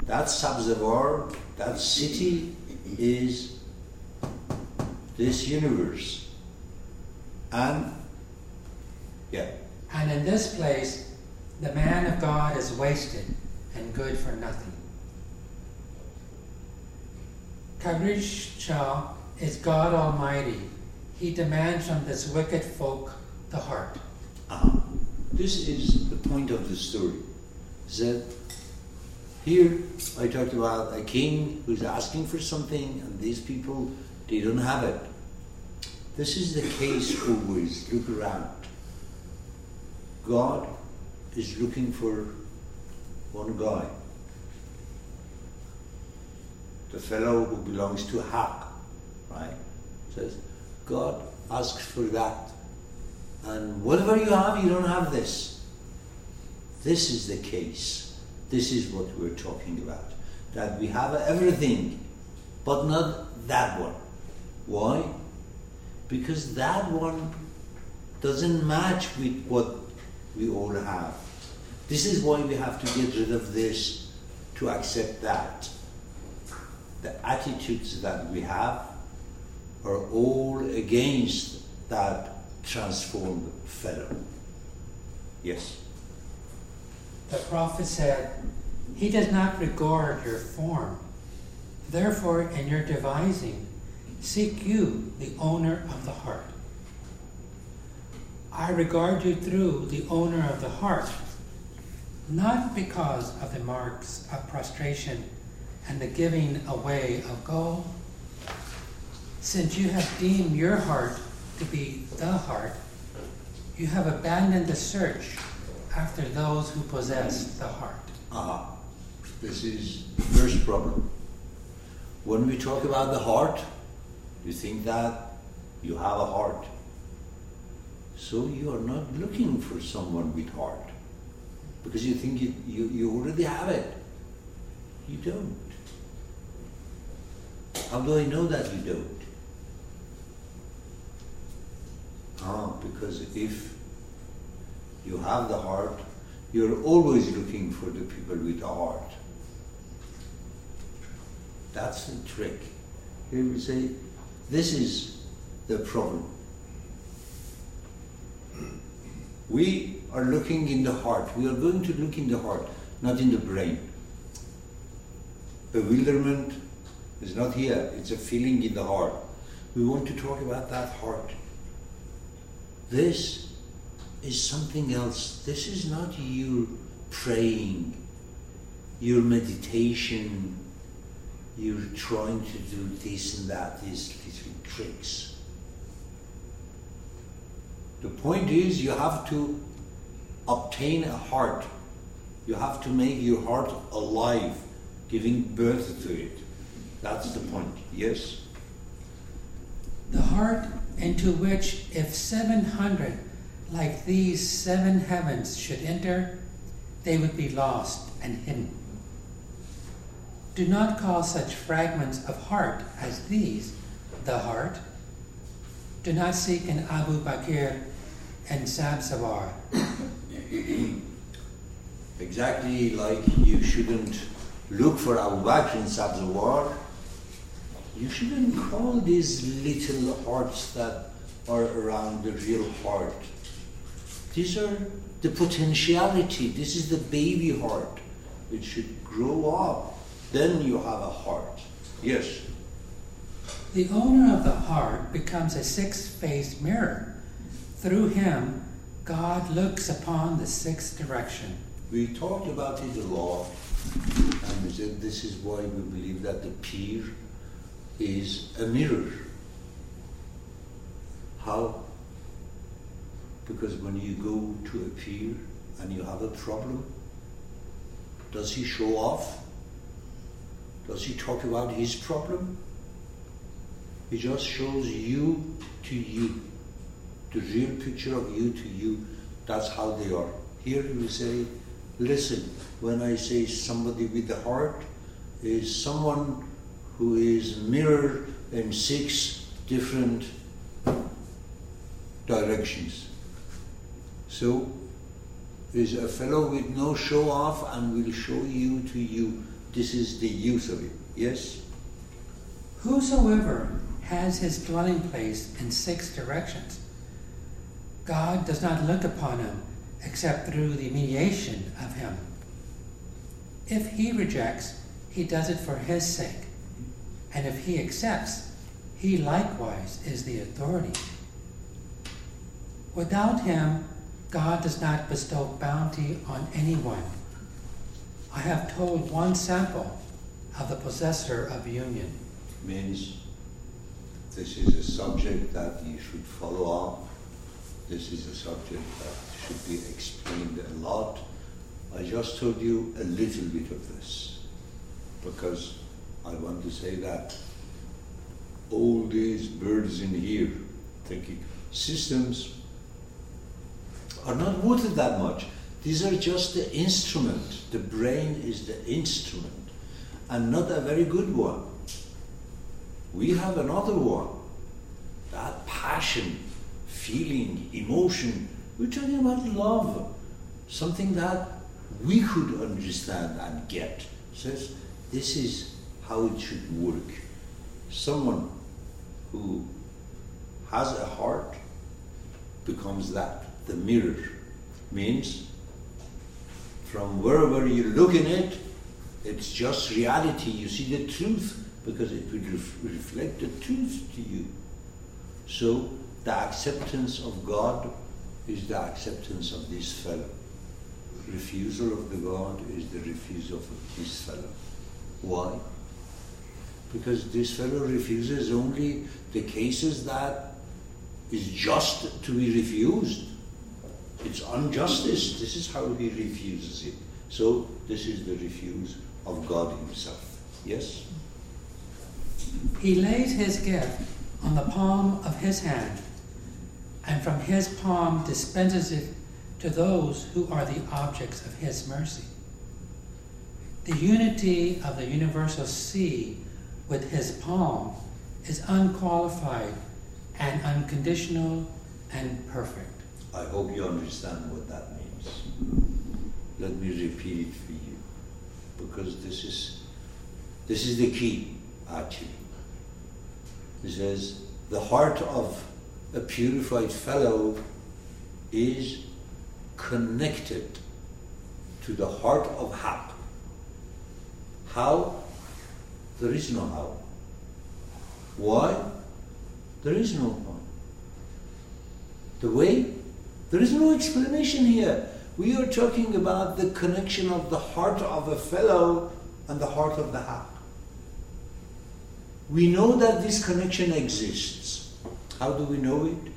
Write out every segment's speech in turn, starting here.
That Sabzavar, that city, is this universe. And in this place, the man of God is wasted and good for nothing. Kavrishcha is God Almighty. He demands from this wicked folk the heart. This is the point of the story. That here I talked about a king who's asking for something, and these people, they don't have it. This is the case always. Look around. God is looking for one guy. The fellow who belongs to Haq, right? Says, God asks for that. And whatever you have, you don't have this. This is the case. This is what we're talking about. That we have everything, but not that one. Why? Because that one doesn't match with what we all have. This is why we have to get rid of this to accept that. The attitudes that we have are all against that transformed fellow. Yes? The prophet said, He does not regard your form. Therefore, in your devising, seek you the owner of the heart. I regard you through the owner of the heart, not because of the marks of prostration and the giving away of gold. Since you have deemed your heart to be the heart, you have abandoned the search after those who possess the heart. This is the first problem. When we talk about the heart, you think that you have a heart. So you are not looking for someone with heart. Because you think you already have it. You don't. How do I know that you don't? Because if you have the heart, you're always looking for the people with the heart. That's the trick. Here we say, this is the problem. We are looking in the heart. We are going to look in the heart, not in the brain. Bewilderment is not here. It's a feeling in the heart. We want to talk about that heart. This is something else. This is not you praying, your meditation, you're trying to do this and that, these little tricks. The point is, you have to obtain a heart. You have to make your heart alive, giving birth to it. That's the point, yes? The heart into which if 700 like these 7 heavens should enter, they would be lost and hidden. Do not call such fragments of heart as these the heart. Do not seek an Abu Bakr and Sabzavar. Exactly like you shouldn't look for Abu Bakr and Sabzavar, you shouldn't call these little hearts that are around the real heart. These are the potentiality. This is the baby heart. It should grow up. Then you have a heart. Yes? The owner of the heart becomes a 6-faced mirror. Through him, God looks upon the 6th direction. We talked about it a lot, and we said this is why we believe that the Pir is a mirror. How? Because when you go to a Pir and you have a problem, does he show off? Does he talk about his problem? He just shows you to you. The real picture of you to you. That's how they are. Here we say, listen, when I say somebody with the heart is someone who is mirrored in 6 different directions. So is a fellow with no show off and will show you to you. this is the use of it. Yes? Whosoever has his dwelling place in 6 directions, God does not look upon him except through the mediation of him. If he rejects, he does it for his sake. And if he accepts, he likewise is the authority. Without him, God does not bestow bounty on anyone. I have told one sample of the possessor of union. Means this is a subject that you should follow up. This is a subject that should be explained a lot. I just told you a little bit of this because I want to say that all these birds in here thinking systems are not worth it that much. These are just the instrument. The brain is the instrument and not a very good one. We have another one. That passion, feeling, emotion. We're talking about love. Something that we could understand and get. Says this is how it should work. Someone who has a heart becomes that. The mirror means from wherever you look in it, it's just reality. You see the truth because it will reflect the truth to you. So the acceptance of God is the acceptance of this fellow. Refusal of the God is the refusal of this fellow. Why? Because this fellow refuses only the cases that is just to be refused. It's injustice. This is how he refuses it. So this is the refuse of God himself. Yes? He lays his gift on the palm of his hand, and from his palm dispenses it to those who are the objects of his mercy. The unity of the universal sea with his palm is unqualified and unconditional and perfect. I hope you understand what that means. Let me repeat it for you, because this is the key, actually. It says, the heart of a purified fellow is connected to the heart of Haq. How? There is no how. Why? There is no how. The way? There is no explanation here. We are talking about the connection of the heart of a fellow and the heart of the Haq. We know that this connection exists. How do we know it?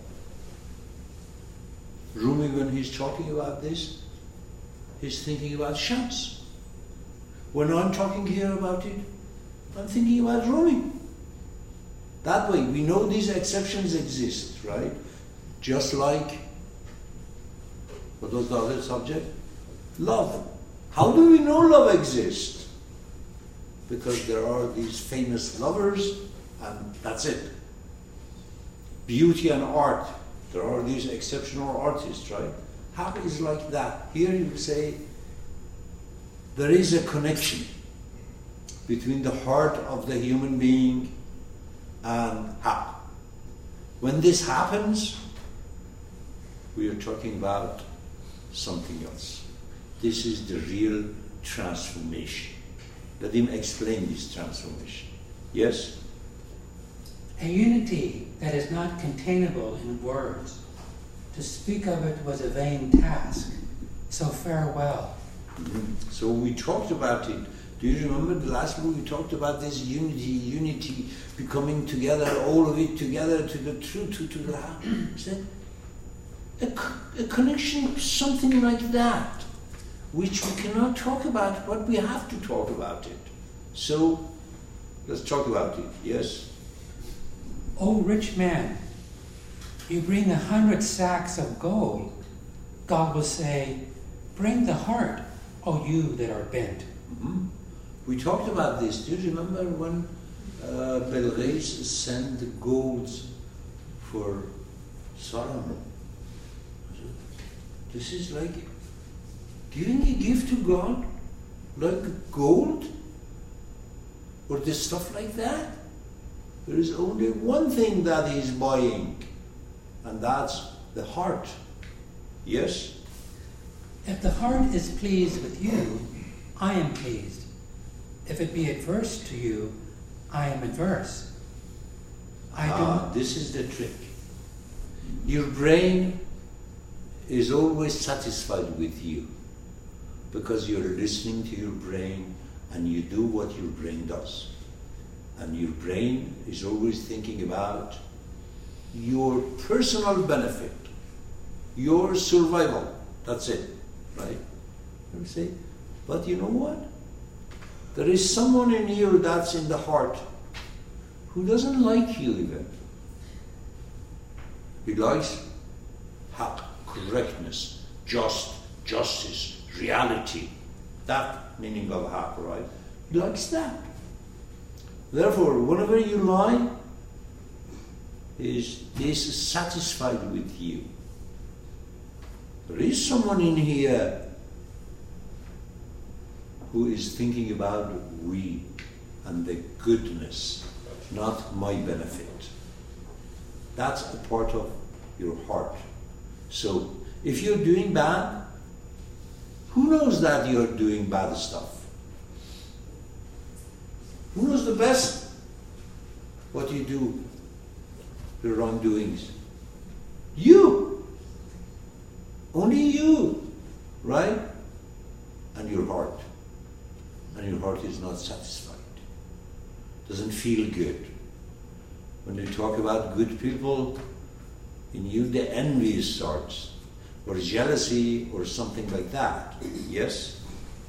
Rumi, when he's talking about this, he's thinking about Shams. When I'm talking here about it, I'm thinking about Rumi. That way, we know these exceptions exist, right? Just like, what was the other subject? Love. How do we know love exists? Because there are these famous lovers, and that's it. Beauty and art. There are these exceptional artists, right? How is like that? Here you say, there is a connection between the heart of the human being and Haq. When this happens, we are talking about something else. This is the real transformation. Let him explain this transformation. Yes? A unity that is not containable in words. To speak of it was a vain task. So farewell. Mm-hmm. So we talked about it. Do you remember the last week we talked about this unity becoming together, all of it together to the truth, to the heart? Is that a connection, something like that, which we cannot talk about, but we have to talk about it. So let's talk about it. Yes? O rich man, you bring 100 sacks of gold. God will say, bring the heart, O you that are bent. Mm-hmm. We talked about this. Do you remember when Belghais sent the golds for Solomon? This is like giving a gift to God. like gold or this stuff like that. There is only one thing that he's buying, and that's the heart. Yes? If the heart is pleased with you, I am pleased. If it be adverse to you, I am adverse. This is the trick. Your brain is always satisfied with you because you're listening to your brain and you do what your brain does. And your brain is always thinking about your personal benefit, your survival. That's it, right? You see? But you know what? There is someone in you that's in the heart who doesn't like you even. He likes haq, correctness, justice, reality. That meaning of haq, right? He likes that. Therefore, whenever you lie, he is satisfied with you. There is someone in here who is thinking about we and the goodness, not my benefit. That's a part of your heart. So, if you're doing bad, who knows that you're doing bad stuff? Who knows the best what you do, the wrongdoings? You! Only you! Right? And your heart. And your heart is not satisfied. Doesn't feel good. When you talk about good people, in you the envy starts, or jealousy, or something like that. Yes?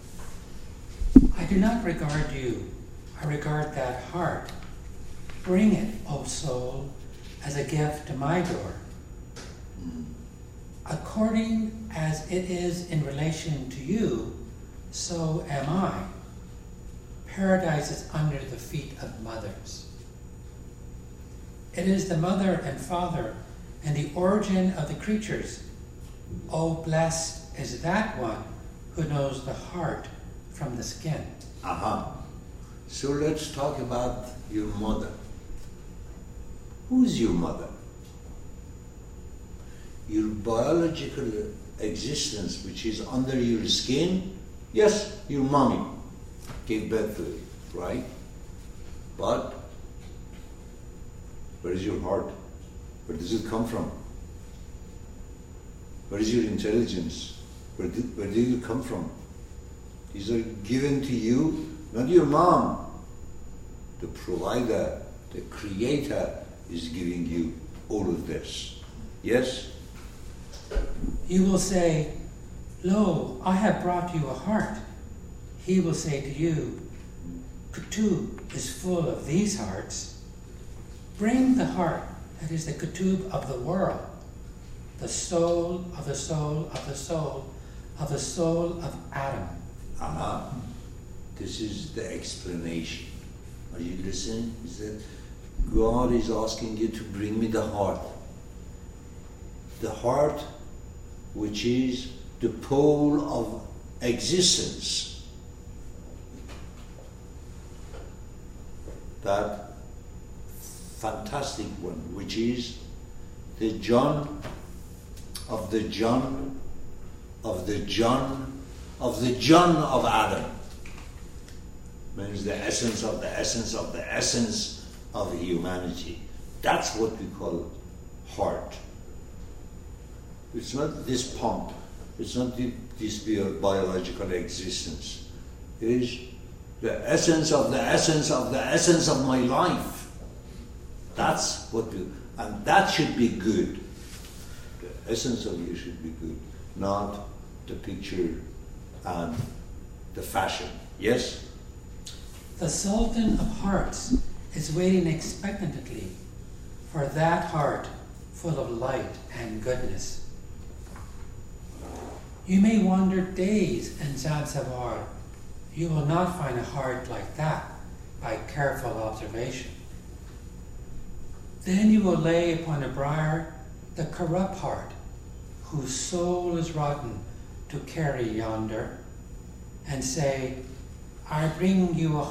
I do not regard you. I regard that heart. Bring it, O soul, as a gift to my door. According as it is in relation to you, so am I. Paradise is under the feet of mothers. It is the mother and father and the origin of the creatures. Oh, blessed is that one who knows the heart from the skin. So let's talk about your mother. Who's your mother? Your biological existence, which is under your skin. Yes, your mommy gave birth to it, right? But where is your heart? Where does it come from? Where is your intelligence? Where do you come from? These are given to you, not your mom. The provider, the creator is giving you all of this. Yes? You will say, Lo, I have brought you a heart. He will say to you, Kutub is full of these hearts. Bring the heart, that is the Kutub of the world, the soul of the soul of the soul of the soul of Adam. This is the explanation. Are you listening? Is that God is asking you to bring me the heart. The heart which is the pole of existence. That fantastic one, which is the John of the John of the John of the John of Adam. Means the essence of the essence of the essence of humanity. That's what we call heart. It's not this pump. It's not this biological existence. It is the essence of the essence of the essence of my life. That's what we, and that should be good. The essence of you should be good, not the picture and the fashion. Yes? The Sultan of Hearts is waiting expectantly for that heart full of light and goodness. You may wander days in Zanzibar. You will not find a heart like that by careful observation. Then you will lay upon a briar the corrupt heart, whose soul is rotten to carry yonder, and say, I bring you a